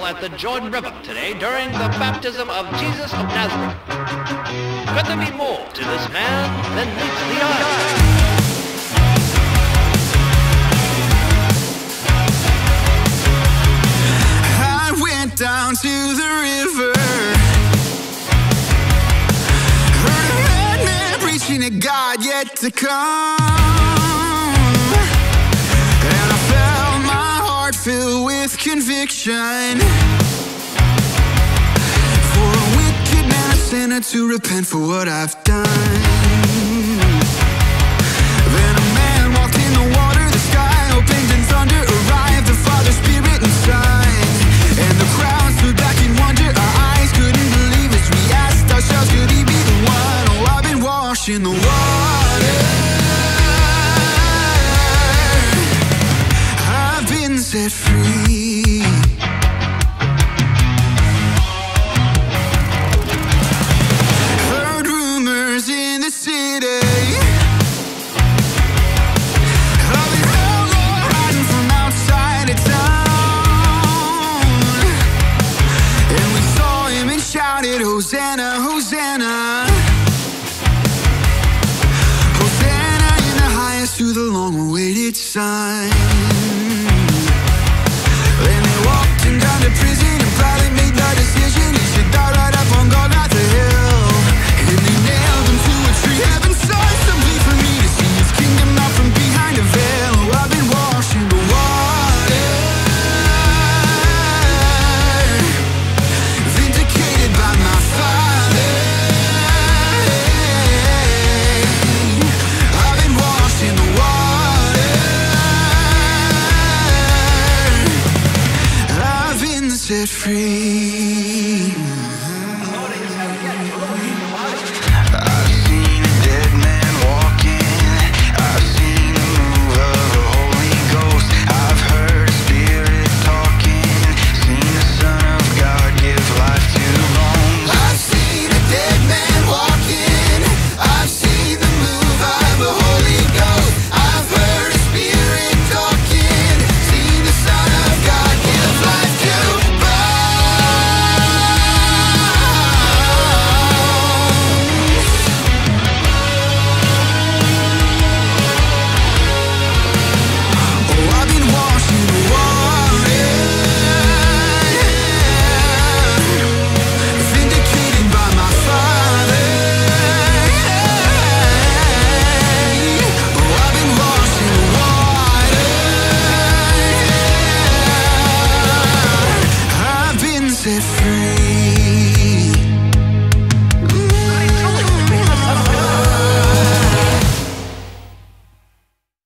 at the Jordan River today during the baptism of Jesus of Nazareth. Could there be more to this man than meets the eye? Down to the river, heard a madman preaching a God yet to come, and I felt my heart fill with conviction for a wicked man, a sinner, to repent for what I've done. Then a man walked in the water, the sky opened and thunder arrived, the Father, Spirit and Son. And the crowd stood back in wonder, our eyes couldn't believe as we asked ourselves, could he be the one? Oh, I've been washed in the water, I've been set free. Heard rumors in the city, of the hell Lord hiding from outside of town. Shouted, Hosanna, Hosanna, Hosanna in the highest to the long-awaited Son. Then they walked him down to prison, and Pilate made the decision he should die right up on Golgotha Hill. And they nailed him to a tree. Heaven saw something for me to see his kingdom out from behind a veil. Oh, I've been washed in the water, by my Father, I've been washed in the water, I've been set free.